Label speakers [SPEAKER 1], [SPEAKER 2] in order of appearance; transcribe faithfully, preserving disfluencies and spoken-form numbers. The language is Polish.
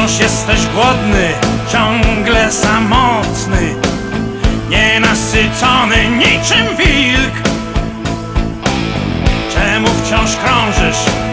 [SPEAKER 1] wciąż jesteś głodny, ciągle samotny, nienasycony niczym wilk? Czemu wciąż krążysz